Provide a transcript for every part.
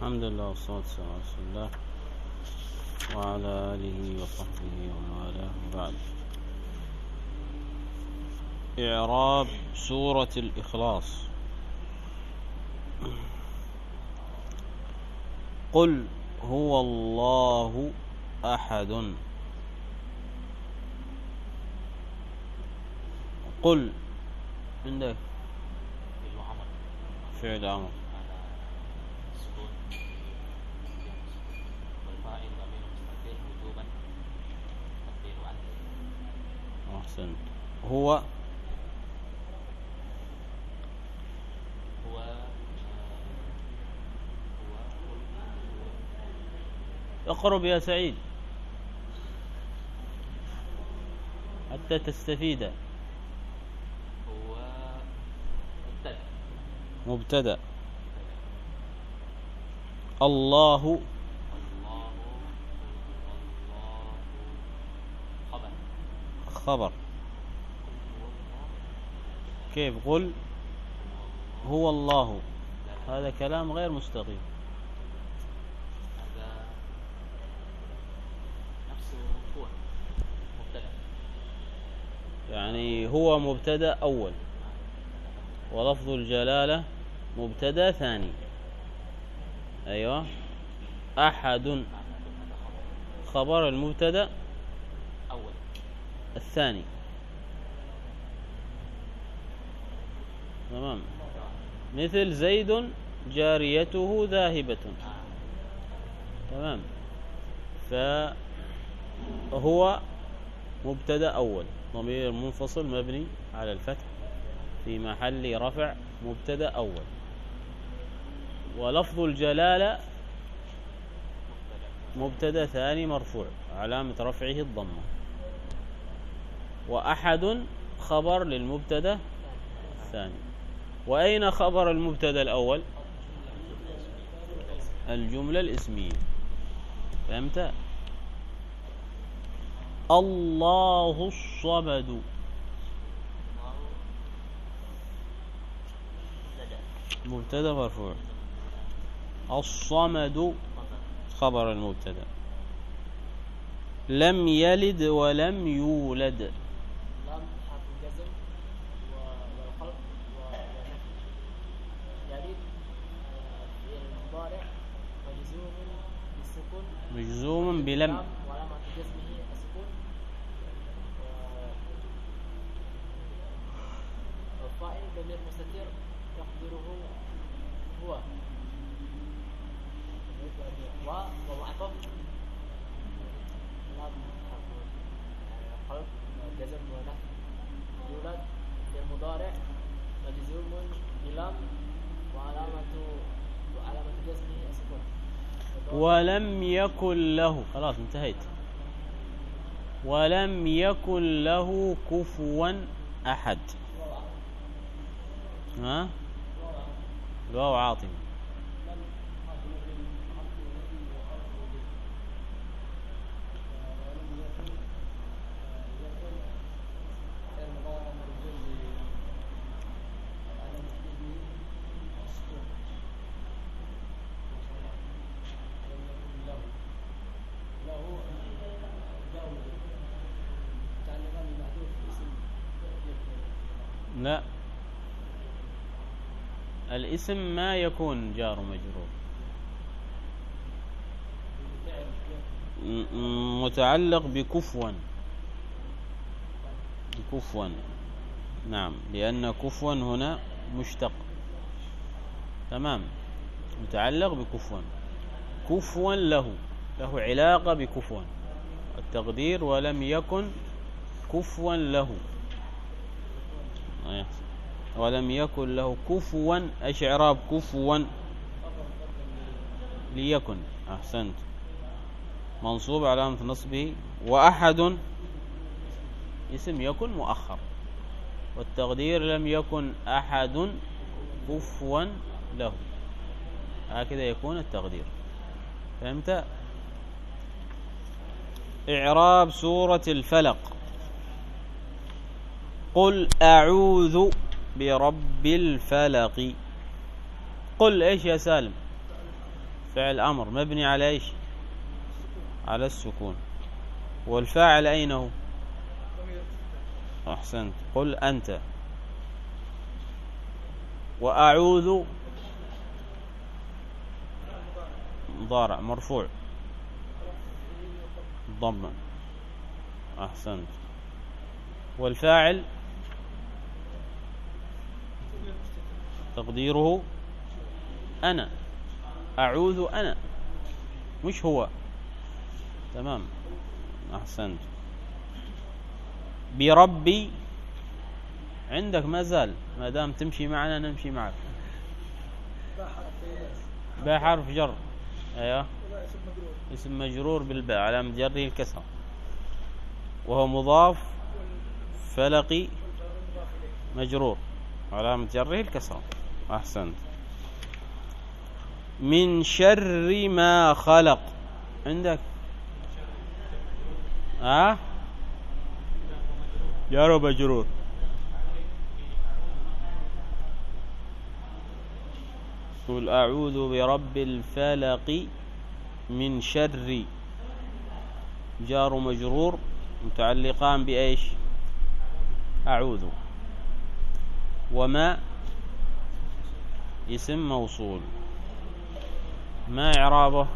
الحمد لله والصلاة والسلام على رسول الله وعلى آله وصحبه ومن والاه، وبعد. إعراب سورة الإخلاص. قل هو الله أحد. قل عندك فعل أمر أحسنت. هو اقرب يا سعيد حتى تستفيد. هو مبتدأ. الله خبر. كيف؟ قل هو الله، هذا كلام غير مستقيم. هذا نفسه هو مبتدأ، يعني هو مبتدأ أول، ولفظ الجلالة مبتدأ ثاني. أيوة. أحد خبر المبتدأ أول الثاني. تمام. مثل زيد جاريته ذاهبة. تمام. فهو مبتدأ أول، ضمير منفصل مبني على الفتح في محل رفع مبتدأ أول. ولفظ الجلالة مبتدأ ثاني مرفوع علامة رفعه الضمة. وأحد خبر للمبتدأ الثاني. وأين خبر المبتدأ الأول؟ الجملة الاسمية. فهمت؟ الله الصمد مبتدأ مرفوع. الصمد خبر المبتدأ. لم يلد ولم يولد. لم حرف الجزم والخلق والنفي. يلد فعل المضارع مجزوم بالسكون، مجزوم بلم، وعلامة جزمه السكون. والفاعل ضمير مستتر يقدره هو، ومعطوف لم حرف خلق جزم ونفي. يولد في المضارع مجزوم بلم وعلامة جزمه السكون. ولم يكن له، خلاص انتهيت. ولم يكن له كفوا أحد. ها؟ الواو عاطمة. لا، الاسم ما يكون جار ومجرور، متعلق بكفوا. بكفوا، نعم، لأن كفوا هنا مشتق. تمام. متعلق بكفوا. كفوا له علاقة بكفوا. التقدير ولم يكن كفوا له. ولم يكن له كفوا. ايش اعراب كفوا؟ ليكن. احسنت. منصوب علامة نصبه. واحد اسم يكن مؤخر، والتقدير لم يكن احد كفوا له. هكذا يكون التقدير. فهمت؟ اعراب سورة الفلق. قل اعوذ برب الفلق. قل ايش يا سالم؟ فعل أمر مبني على إيش؟ على السكون. والفاعل أين هو؟ أحسنت. قل أنت. وأعوذ مضارع مرفوع ضمًا. أحسنت. والفاعل تقديره أنا. أعوذ أنا مش هو. تمام. أحسنت. بربي عندك ما زال، ما دام تمشي معنا نمشي معك. باء حرف جر. ايوه اسم مجرور بالباء علامة جره الكسرة، وهو مضاف فلقي مجرور علامة جره الكسرة. أحسنت. من شر ما خلق عندك جار ومجرور. قل أعوذ برب الفلق من شر جار ومجرور متعلقان بإيش؟ أعوذ. وما اسم موصول. ما إعرابه؟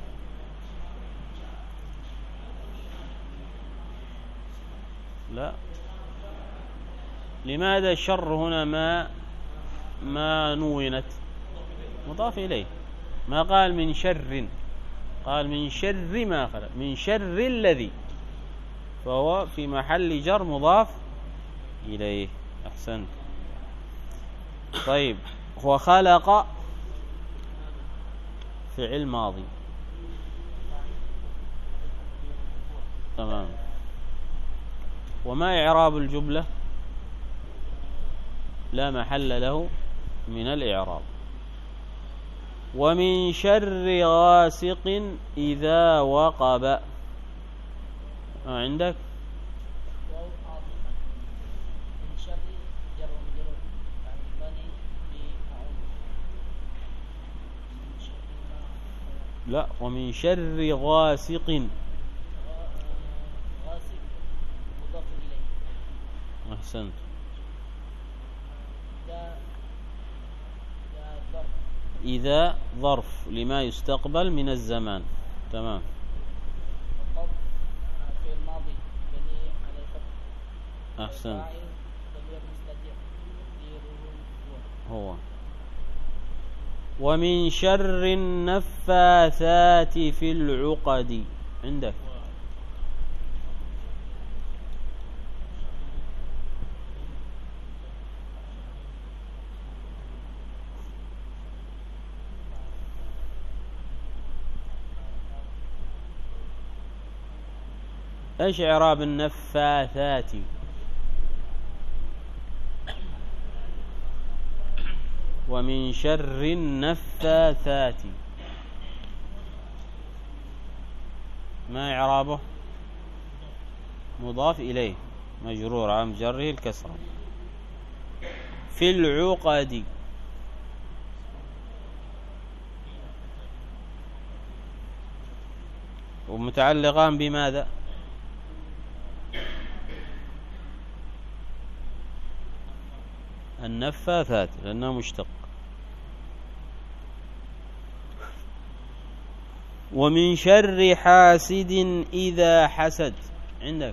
لا. لماذا الشر هنا ما نونت؟ مضاف إليه. ما قال من شر، قال من شر ما خلق، من شر الذي، فهو في محل جر مضاف إليه. أحسنت. طيب هو خلق فعل ماضي. تمام. وما إعراب الجملة؟ لا محل له من الإعراب. ومن شر غاسق إذا وقب. عندك لا. ومن شر غاسق. غاسق مضاف إليه. أحسنت. إذا ظرف لما يستقبل من الزمان. تمام. في الماضي بني على الفتح. أحسنت. هو. ومن شر النفاثات في العقد. عندك ايش اعراب النفاثات؟ ومن شر النفاثات ما اعرابه؟ مضاف اليه مجرور عن جره الكسره. في العقد ومتعلقان بماذا؟ النفاثات لأنه مشتق. ومن شر حاسد إذا حسد. عندك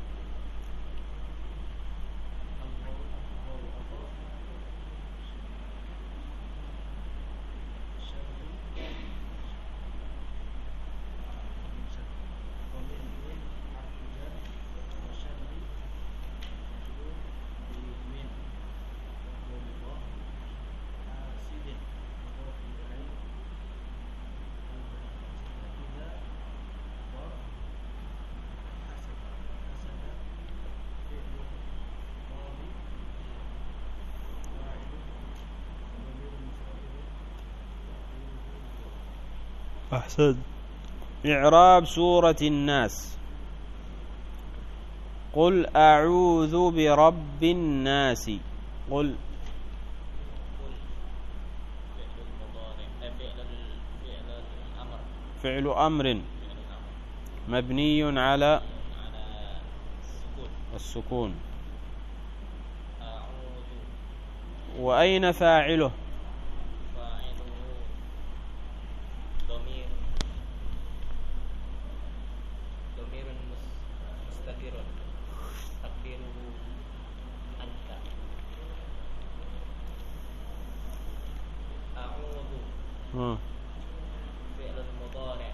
أحسن. إعراب سورة الناس. قل أعوذ برب الناس. قل فعل أمر مبني على السكون. أعوذ. وأين فاعله؟ فاعله ضمير مستتر تقديره أنت. أعوذ فعل المضارع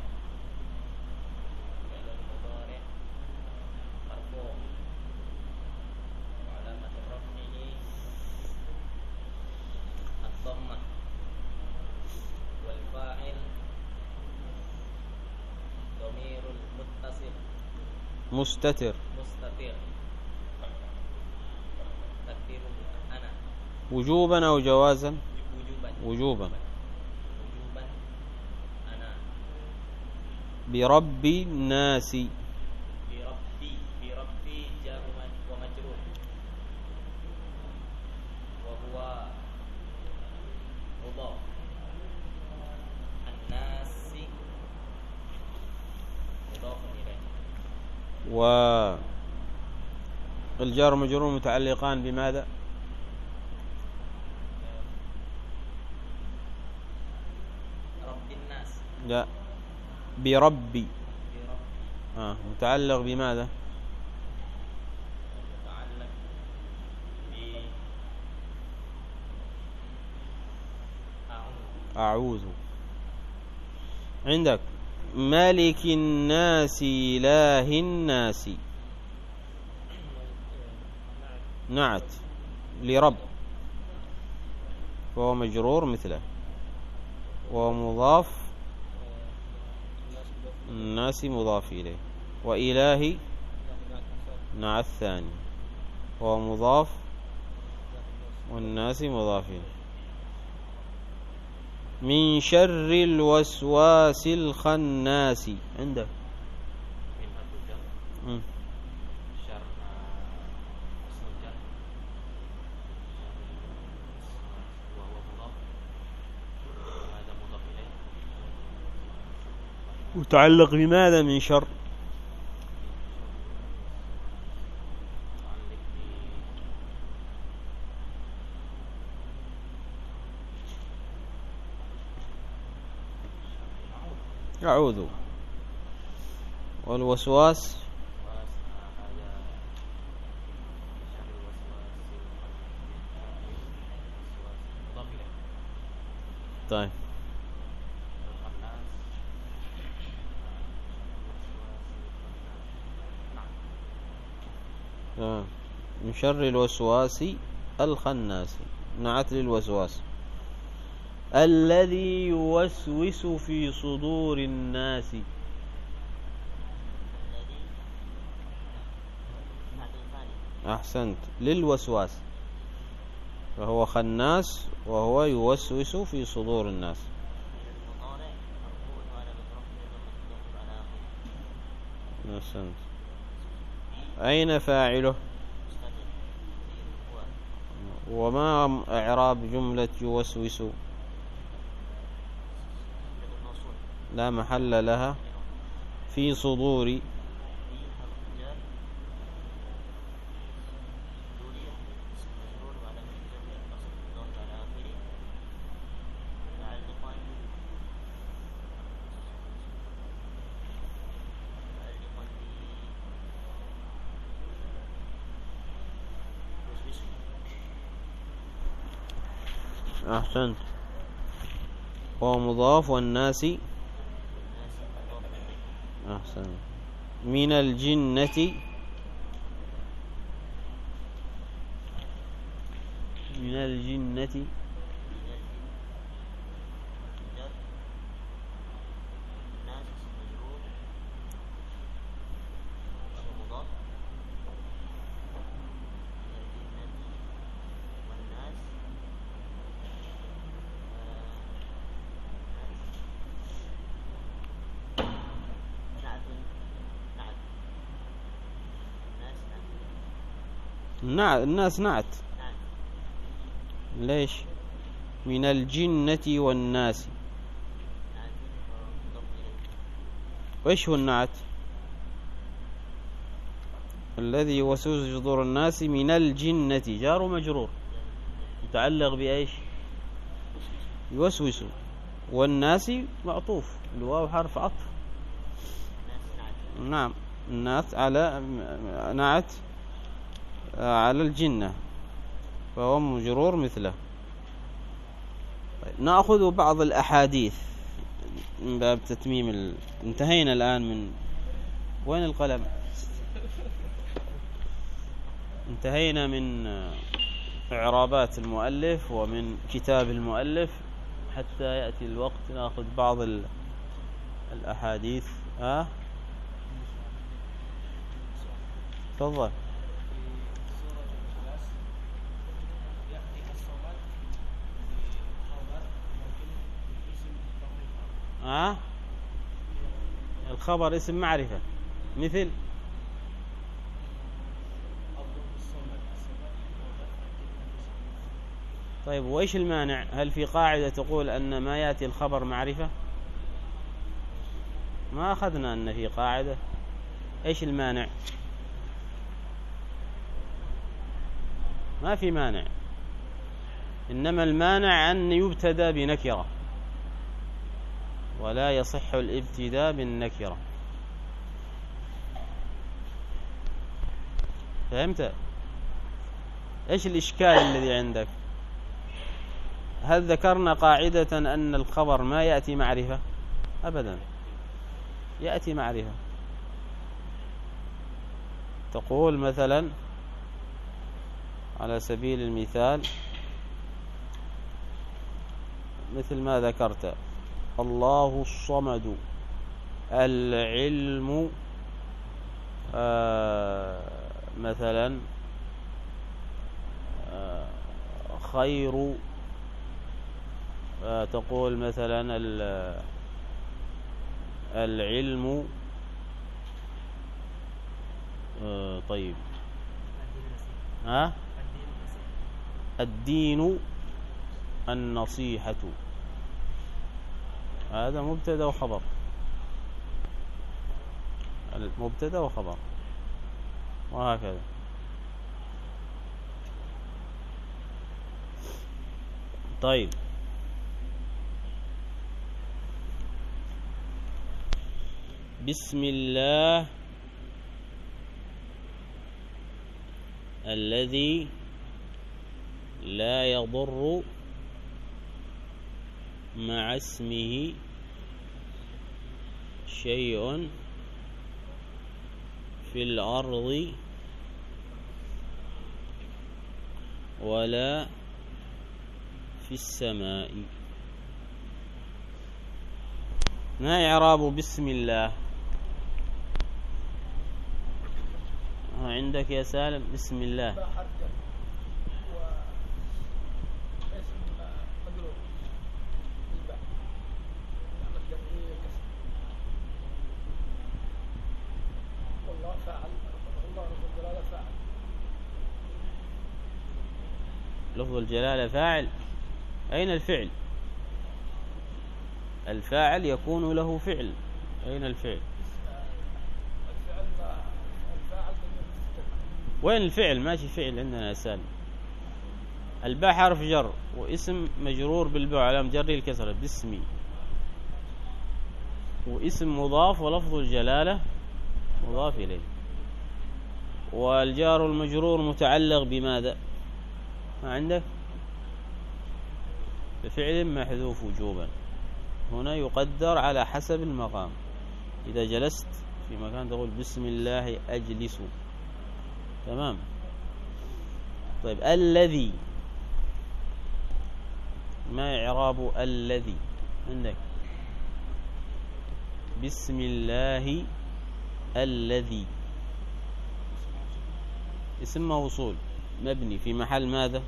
مرفوع وعلامة رفعه الضمة والفاعل ضمير المتصل مستتر تقديره أنا. وجوبا أو جوازا؟ وجوبا. أنا. برب الناس. بربي جار ومجرور وهو مضاف. الناس مضاف إليه. والجار والمجرور متعلقان بماذا؟ رب الناس. لا، بربي. متعلق بماذا؟ متعلق أعوذ. عندك مالك الناس إله الناس، نعت لرب، فهو مجرور مثله، وهو مضاف، الناس مضاف إليه، وإلهي نعت الثاني، وهو مضاف والناس مضاف إليه. من شر الوسواس الخناس. عندك شر اسم الجر وهو مضاف وهذا مضاف إليه. متعلق بماذا من شر؟ أعوذ. والوسواس طيب. من شر الوسواس الخناس، نعت للوسواس الذي يوسوس في صدور الناس. أحسنت، للوسواس، فهو خناس وهو يوسوس في صدور الناس. أحسنت. أين فاعله؟ وما إعراب جملة يوسوس؟ لا محل لها. في صدور أحسنت، هو مضاف والناس. أحسنت. من الجنة، من الجنة الناس نعت. ليش؟ من الجنة والناس. وإيش هو النعت؟ الذي يوسوس في صدور الناس من الجنة، جار ومجرور، متعلق بإيش؟ يوسوس. والناس معطوف، الواو حرف عطف. نعم، النعت على نعت على الجنة، فهو مجرور مثله. نأخذ بعض الأحاديث من باب تتميم انتهينا الآن من وين القلم؟ انتهينا من إعرابات المؤلف ومن كتاب المؤلف، حتى يأتي الوقت نأخذ بعض الأحاديث. تفضل. الخبر اسم معرفة مثل طيب، وإيش المانع؟ هل في قاعدة تقول أن ما يأتي الخبر معرفة؟ ما أخذنا أن في قاعدة. إيش المانع؟ ما في مانع، إنما المانع أن يبتدى بنكرة، ولا يصح الابتداء بالنكرة. فهمت؟ إيش الإشكال الذي عندك؟ هل ذكرنا قاعدة أن الخبر ما يأتي معرفة؟ أبدا، يأتي معرفة. تقول مثلا على سبيل المثال مثل ما ذكرت: الله الصمد، العلم مثلا خير. تقول مثلا العلم طيب، الدين النصيحة. هذا مبتدا وخبر، مبتدا وخبر، وهكذا. طيب، بسم الله الذي لا يضر مع اسمه شيء في الأرض ولا في السماء. ما إعراب بسم الله عندك يا سالم؟ بسم الله لفظ الجلالة فاعل. أين الفعل؟ الفاعل يكون له فعل. أين الفعل؟ وين الفعل؟ ماشي فعل عندنا يا سالم. الباء حرف جر واسم مجرور بالباء علامة جره الكسرة باسمي، واسم مضاف ولفظ الجلالة مضاف إليه، والجار المجرور متعلق بماذا؟ ما عندك؟ بفعل محذوف وجوبا. هنا يقدر على حسب المقام. إذا جلست في مكان تقول بسم الله أجلس، تمام. طيب، الذي، ما إعراب الذي عندك؟ بسم الله الذي اسم موصول مبني في محل ماذا؟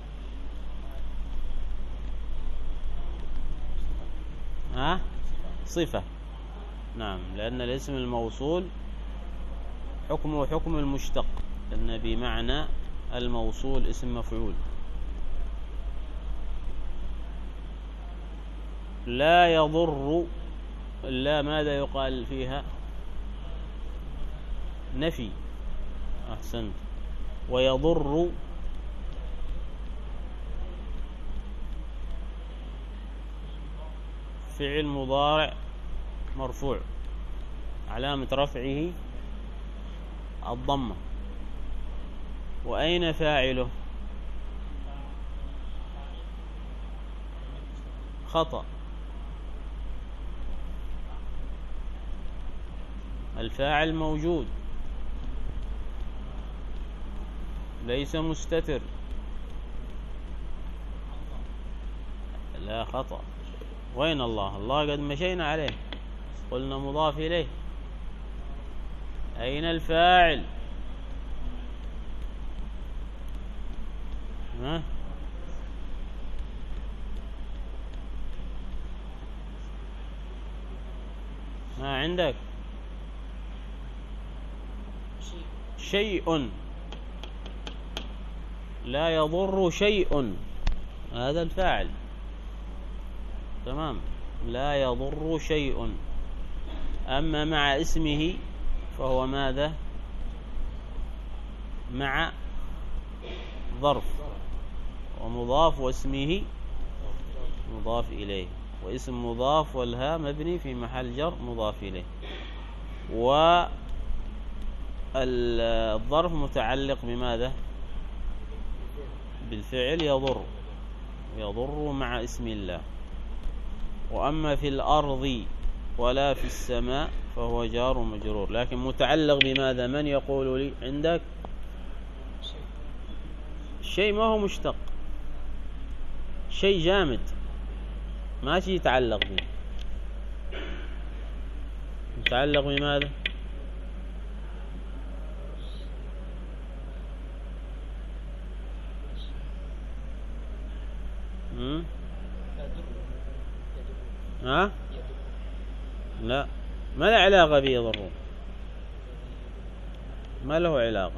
صفة. نعم، لأن الاسم الموصول حكمه حكم المشتق، لأن بمعنى الموصول اسم مفعول. لا يضر لا، ماذا يقال فيها؟ نفي. أحسنت. ويضر فعل مضارع مرفوع، علامة رفعه الضمة. وأين فاعله؟ خطأ. الفاعل موجود، ليس مستتر. لا، خطأ. وين الله؟ الله قد مشينا عليه، قلنا مضاف إليه. أين الفاعل؟ ها؟ ما عندك شيء؟ لا يضر شيء، هذا الفاعل. تمام، لا يضر شيء. أما مع اسمه فهو ماذا؟ مع ظرف ومضاف، واسمه مضاف إليه، واسم مضاف والهاء مبني في محل جر مضاف إليه. والظرف متعلق بماذا؟ بالفعل يضر مع اسم الله. وأما في الأرض ولا في السماء فهو جار مجرور، لكن متعلق بماذا؟ من يقول لي؟ عندك شيء ما هو مشتق، شيء جامد ما شيء يتعلق به. متعلق بماذا؟ ها؟ لا، ما له علاقة به يضر، ما له علاقة.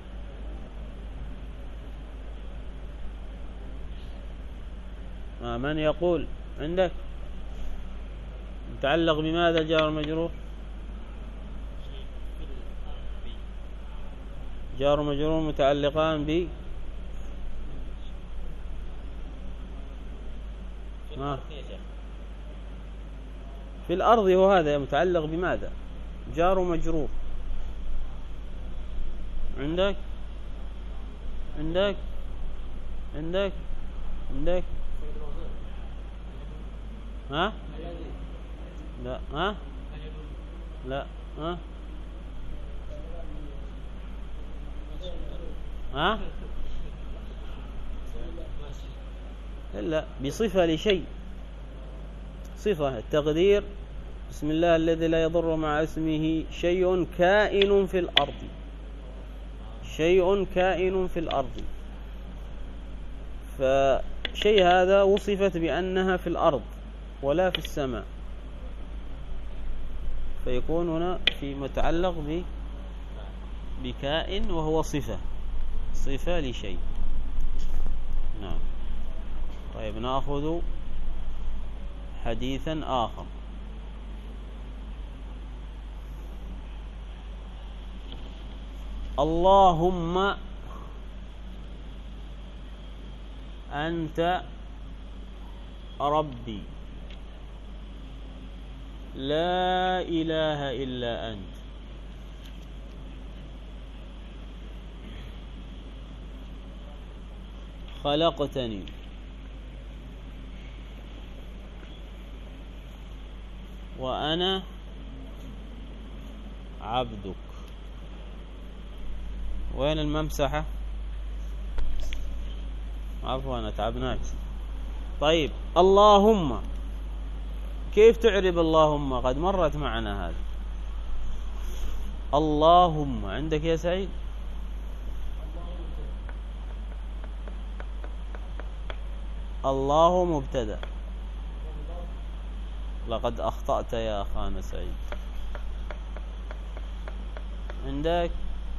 من يقول؟ عندك متعلق بماذا جار المجرور؟ جار مجرور متعلقان ب في الأرض، وهذا متعلق بماذا؟ جار مجرور. عندك ها؟ لا. ها؟ لا. ها؟ ها؟ إلا بصفة لشيء، صفة. التقدير بسم الله الذي لا يضر مع اسمه شيء كائن في الأرض، شيء كائن في الأرض. فشيء هذا وصفت بأنها في الأرض ولا في السماء، فيكون هنا في متعلق بكائن، وهو صفة لشيء. نعم. طيب، نأخذ حديثا آخر. اللهم أنت ربي لا إله إلا أنت خلقتني وأنا عبدك. وين الممسحة؟ عفوا أتعبناك. طيب، اللهم كيف تعرب اللهم؟ قد مرت معنا هذا. اللهم عندك يا سعيد؟ الله مبتدأ. لقد أخطأت يا أخانا سعيد. عندك؟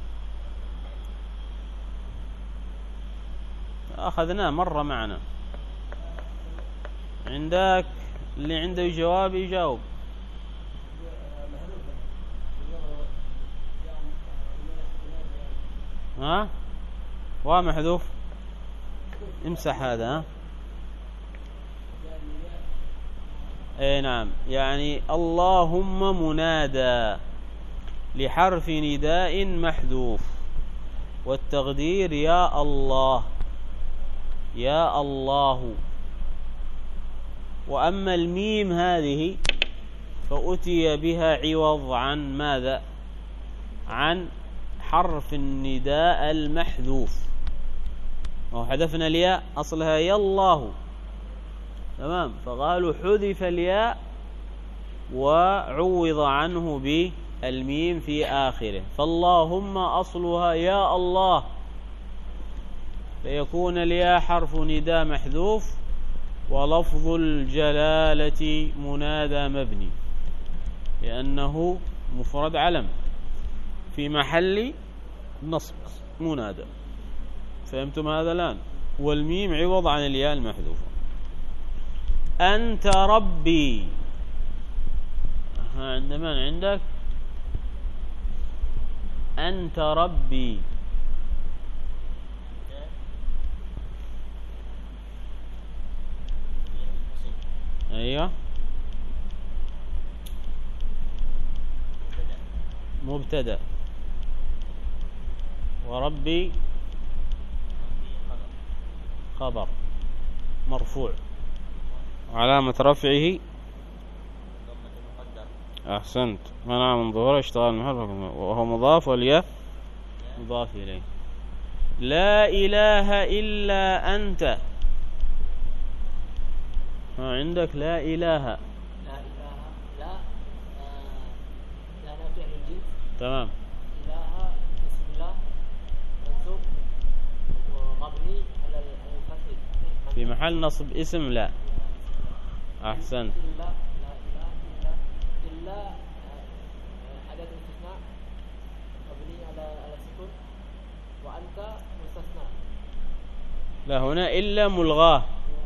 أخذناه مرة معنا. عندك اللي عنده جواب يجاوب. ها واو محذوف، امسح هذا. ها اي نعم، يعني اللهم منادى لحرف نداء محذوف، والتقدير يا الله يا الله. وأما الميم هذه فأتي بها عوض عن ماذا؟ عن حرف النداء المحذوف. وحذفنا الياء، أصلها يا الله، تمام، فقالوا حذف الياء وعوض عنه بالميم في آخره، فاللهم أصلها يا الله، فيكون الياء حرف نداء محذوف، ولفظ الجلالة منادى مبني لأنه مفرد علم في محل نصب منادى. فهمتم هذا الآن؟ والميم عوض عن الياء المحذوفة. أنت ربي، عند من عندك؟ أنت ربي. أيوه مبتدأ، وربي خبر مرفوع، وعلامة رفعه أحسنت منع من ظهوره اشتغال محل، وهو مضاف، والياء مضاف إليه. لا إله إلا أنت. عندك لا إله. لا إله لا لا نافع للجنس. تمام. إله بسم الله منصوب ومبني على الفتح في محل نصب اسم لا. أحسنت. إلا لا إله إلا حدث الاستثناء مبني على السكون، وأنت مستثنى. لا هنا إلا ملغاه.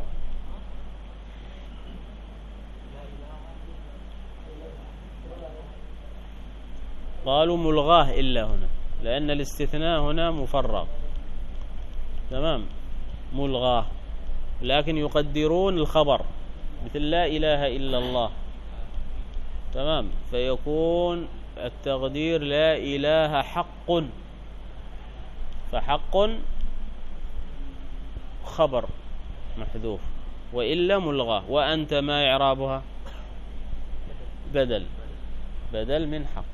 قالوا ملغاه إلا هنا لأن الاستثناء هنا مفرغ، تمام، ملغاه، لكن يقدرون الخبر مثل لا إله إلا الله، تمام، فيكون التقدير لا إله حق، فحق خبر محذوف، وإلا ملغاه. وأنت ما إعرابها؟ بدل من حق.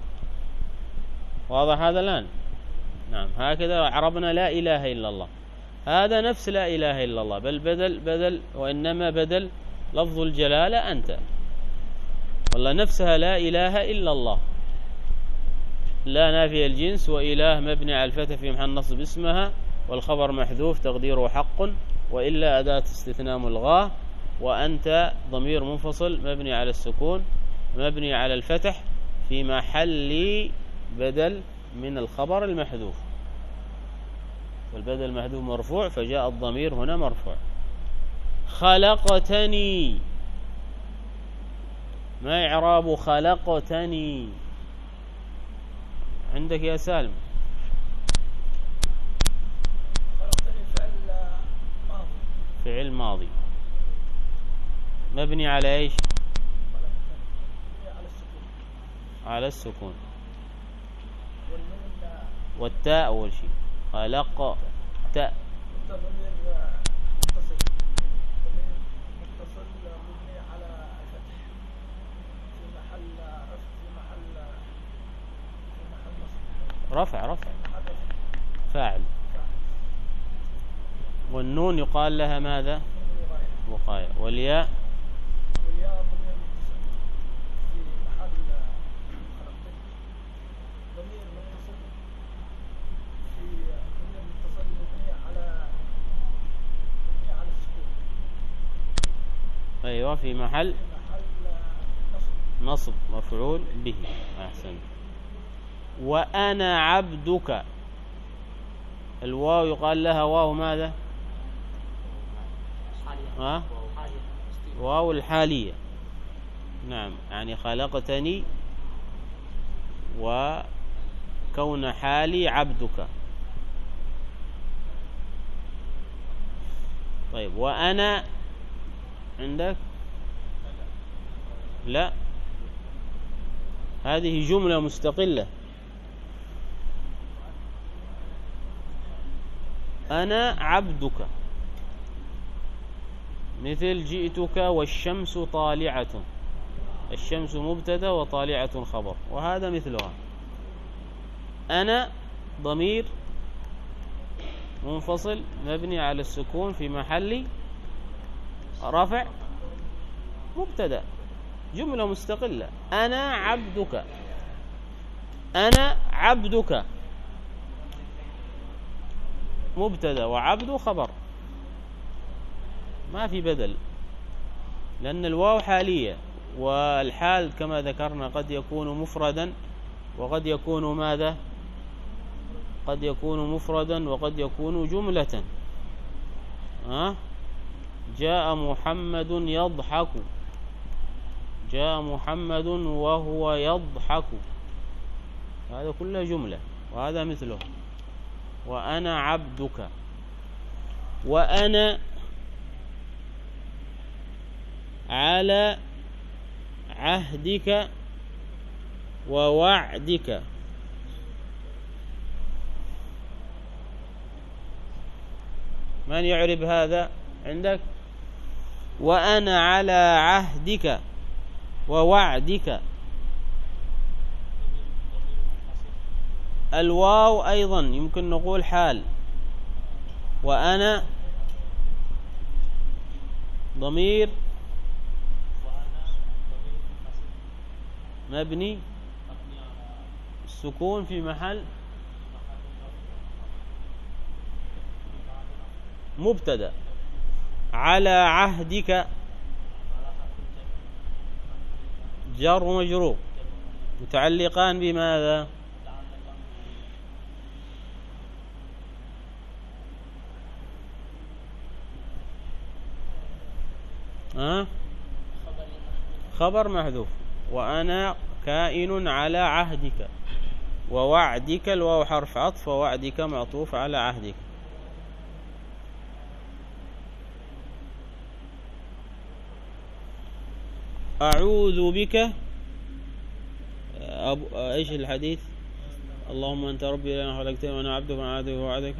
واضح هذا الآن؟ نعم، هكذا عربنا لا إله إلا الله. هذا نفس لا إله إلا الله، بل بدل وإنما بدل لفظ الجلالة أنت، والله نفسها لا إله إلا الله، لا نافي الجنس، وإله مبني على الفتح في محل نصب اسمها، والخبر محذوف تقديره حق، وإلا أداة استثناء ملغاه، وأنت ضمير منفصل مبني على السكون مبني على الفتح في محل بدل من الخبر المحذوف، والبدل المحذوف مرفوع فجاء الضمير هنا مرفوع. خلقتني، ما إعراب خلقتني عندك يا سالم؟ فعل ماضي مبني على ايش؟ على السكون، والتاء أول شيء. خلق تاء رفع فاعل، والنون يقال لها ماذا؟ وقاية. والياء ضمير في محل ضمير منصوب في ضمير متصل مبني على السكون. أيوة، في محل نصب مفعول به. أحسن. وأنا عبدك، الواو يقال لها واو ماذا؟ واو الحالية. نعم، يعني خلقتني وكون حالي عبدك، طيب وأنا عندك لا، هذه جملة مستقلة. أنا عبدك، مثل جئتك والشمس طالعة، الشمس مبتدا وطالعة خبر، وهذا مثلها. أنا ضمير منفصل مبني على السكون في محل رفع مبتدا، جملة مستقلة. أنا عبدك، أنا عبدك مبتدا وعبد خبر، ما في بدل، لأن الواو حالية، والحال كما ذكرنا قد يكون مفردا وقد يكون ماذا؟ قد يكون مفردا وقد يكون جملة. جاء محمد يضحك، جاء محمد وهو يضحك، هذا كله جملة، وهذا مثله. وأنا عبدك، وأنا على عهدك ووعدك. من يعرب هذا عندك؟ وأنا على عهدك ووعدك. الواو أيضا يمكن نقول حال، وأنا ضمير مبني السكون في محل مبتدا. على عهدك جر ومجرور متعلقان بماذا؟ خبر محذوف. وأنا كائن على عهدك ووعدك، الواو حرف عطف، ووعدك معطوف على عهدك. أعوذ بك إيش الحديث؟ اللهم أنت ربي لنا خلقتني وأنا عبدك وأنا عهدك ووعدك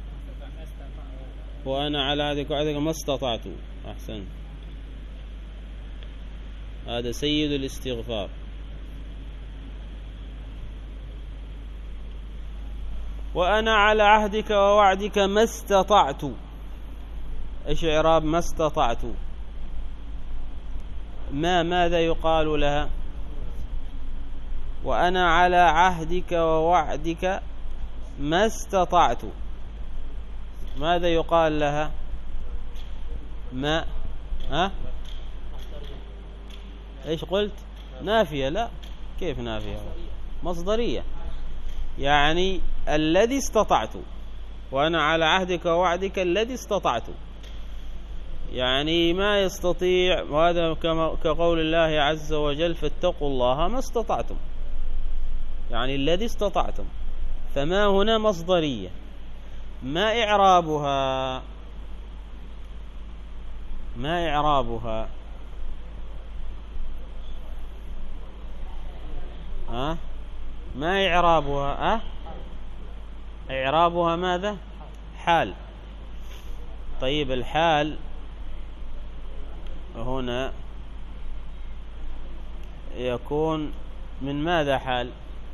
وأنا على عهدك ووعدك ما استطعت. أحسن، هذا سيد الاستغفار. وأنا على عهدك ووعدك ما استطعت. إيش إعراب ما استطعت؟ ماذا يقال لها؟ وأنا على عهدك ووعدك ما استطعت، ماذا يقال لها؟ ما ايش قلت؟ نافية؟ لا، كيف نافية؟ مصدرية، يعني الذي استطعت. وأنا على عهدك ووعدك الذي استطعت، يعني ما يستطيع، وهذا كقول الله عز وجل فاتقوا الله ما استطعتم، يعني الذي استطعتم. فما هنا مصدرية. ما إعرابها؟ ما إعرابها؟ ما إعرابها؟ إعرابها ماذا؟ حال. طيب الحال هنا يكون من ماذا حال؟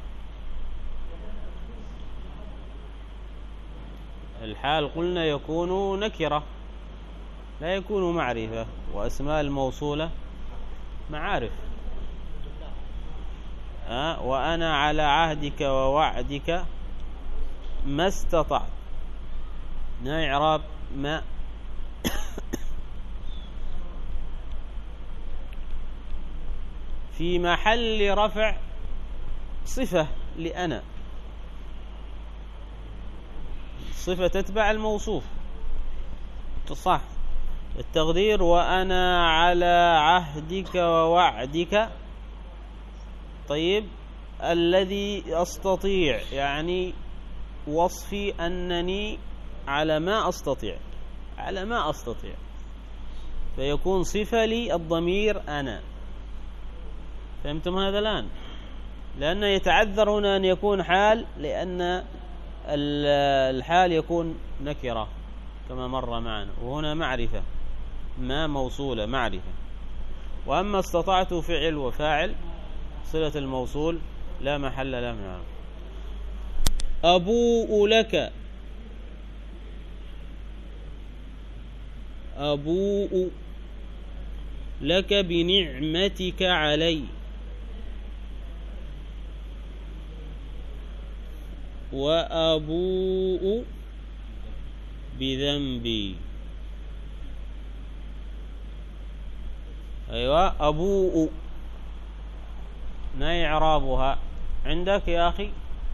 الحال قلنا يكون نكرة، لا يكون معرفة، وأسماء الموصولة معارف. وأنا على عهدك ووعدك ما استطعت، ما إعراب ما؟ في محل رفع صفة لأنا، صفة تتبع الموصوف، صح. التقدير وأنا على عهدك ووعدك. طيب الذي أستطيع، يعني وصفي أنني على ما أستطيع، على ما أستطيع، فيكون صفة لي الضمير أنا. فهمتم هذا الآن؟ لأنه يتعذر هنا أن يكون حال، لأن الحال يكون نكرة كما مر معنا، وهنا معرفة، ما موصولة معرفة. وأما استطعت فعل وفاعل صلة الموصول لا محل له من الإعراب. أبوء لك، أبوء لك بنعمتك علي، وأبوء بذنبي. أيوة، أبوء ما إعرابها عندك يا أخي؟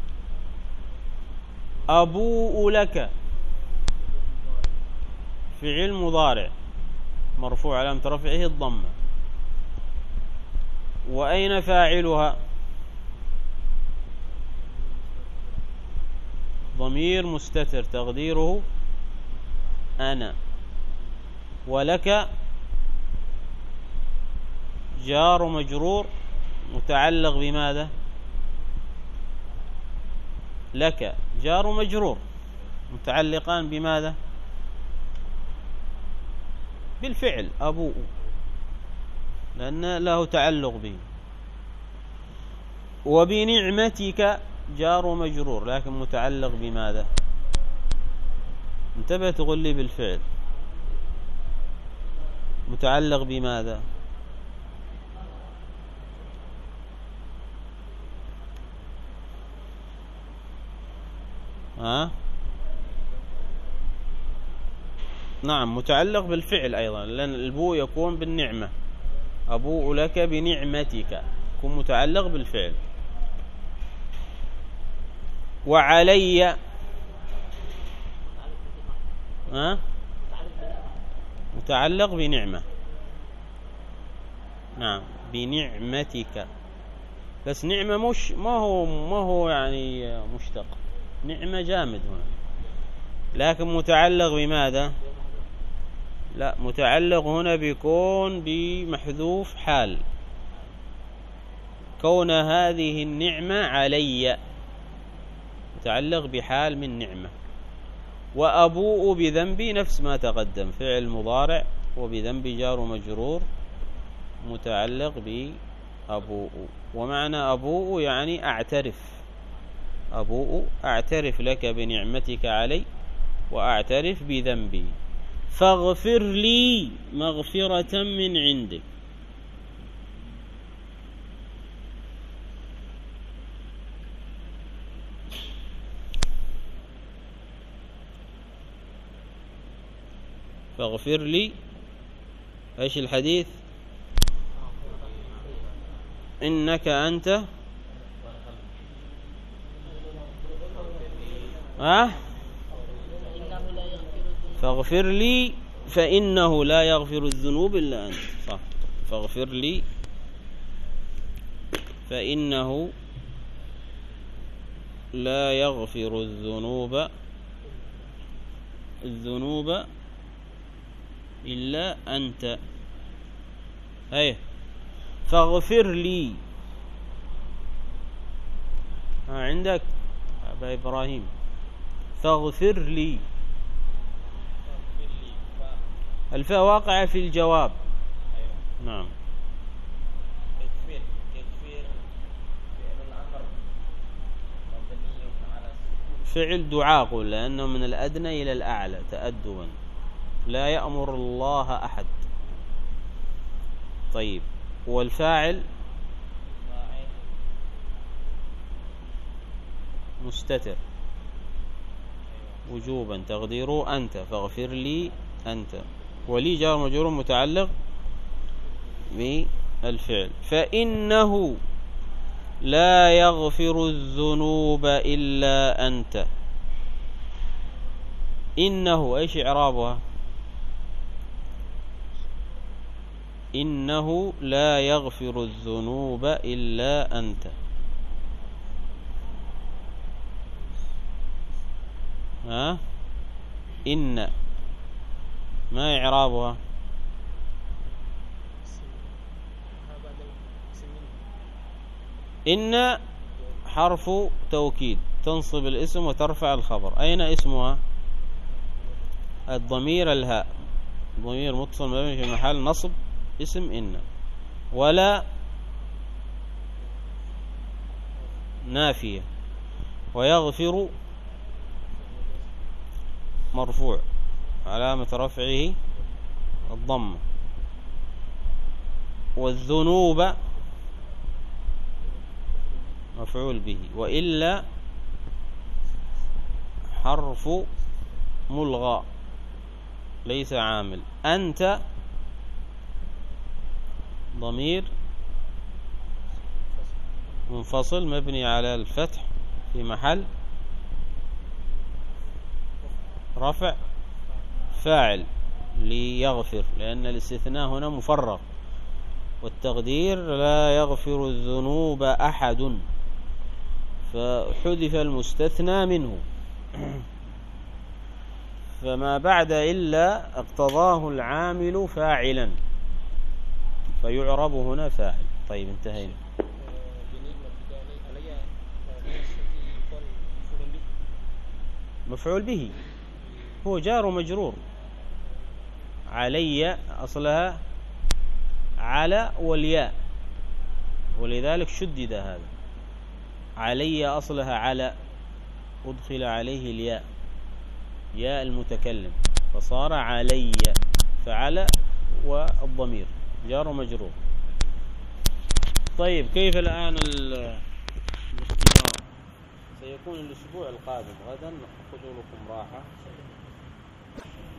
أبوء لك فعل مضارع مرفوع علامة رفعه الضمة. وأين فاعلها؟ ضمير مستتر تقديره أنا. ولك جار مجرور متعلق بماذا؟ لك جار مجرور متعلقان بماذا؟ بالفعل أبوء، لأن له تعلق به. وبنعمتك جار مجرور لكن متعلق بماذا؟ انتبه تقول لي بالفعل متعلق بماذا؟ نعم، متعلق بالفعل أيضا، لأن البوء يكون بالنعمة. أبوء لك بنعمتك يكون متعلق بالفعل. وعلي متعلق بنعمة. نعم، بنعمتك، بس نعمة مش ما هو يعني مشتق، نعمة جامد هنا، لكن متعلق بماذا؟ لا، متعلق هنا بيكون بمحذوف حال، كون هذه النعمة علي، متعلق بحال من نعمة. وأبوء بذنبي نفس ما تقدم، فعل مضارع وبذنبي جار مجرور متعلق بأبوء. ومعنى أبوء يعني أعترف، أبوء أعترف لك بنعمتك علي وأعترف بذنبي، فاغفر لي مغفرة من عندك. فاغفر لي، ايش الحديث؟ إنك أنت فاغفر لي فإنه لا يغفر الذنوب إلا أنت. صح، فاغفر لي فإنه لا يغفر الذنوب إلا أنت. هاي فاغفر لي. عندك أبا إبراهيم فاغفر لي، الفاء واقعة في الجواب. نعم، تكفير فعل الأمر مبني على السكون، فعل دعاء، قل لأنه من الأدنى إلى الأعلى تأدبا، لا يأمر الله أحد. طيب، والفاعل مستتر وجوبا تقديره أنت، فاغفر لي أنت. ولي جار مجرور متعلق بالفعل. فإنه لا يغفر الذنوب إلا أنت. إنه ايش إعرابها؟ إنه لا يغفر الذنوب إلا أنت. إن ما إعرابها؟ إن حرف توكيد تنصب الاسم وترفع الخبر. أين اسمها؟ الضمير الهاء، ضمير متصل مبني في محل نصب اسم إن. ولا نافية. ويغفر مرفوع علامة رفعه الضمة. والذنوب مفعول به. وإلا حرف ملغى ليس عامل. أنت ضمير منفصل مبني على الفتح في محل رفع فاعل ليغفر، لأن الاستثناء هنا مفرغ، والتقدير لا يغفر الذنوب أحد، فحذف المستثنى منه. فما بعد إلا اقتضاه العامل فاعلا فيعرب هنا فاعل. طيب انتهينا. مفعول به هو جار ومجرور. علي أصلها على والياء، ولذلك شدد هذا. علي أصلها على، أدخل عليه الياء، ياء المتكلم، فصار علي، فعلى والضمير جار ومجرور. طيب كيف الآن الاختبار؟ سيكون الأسبوع القادم غدا، خذوا لكم راحة.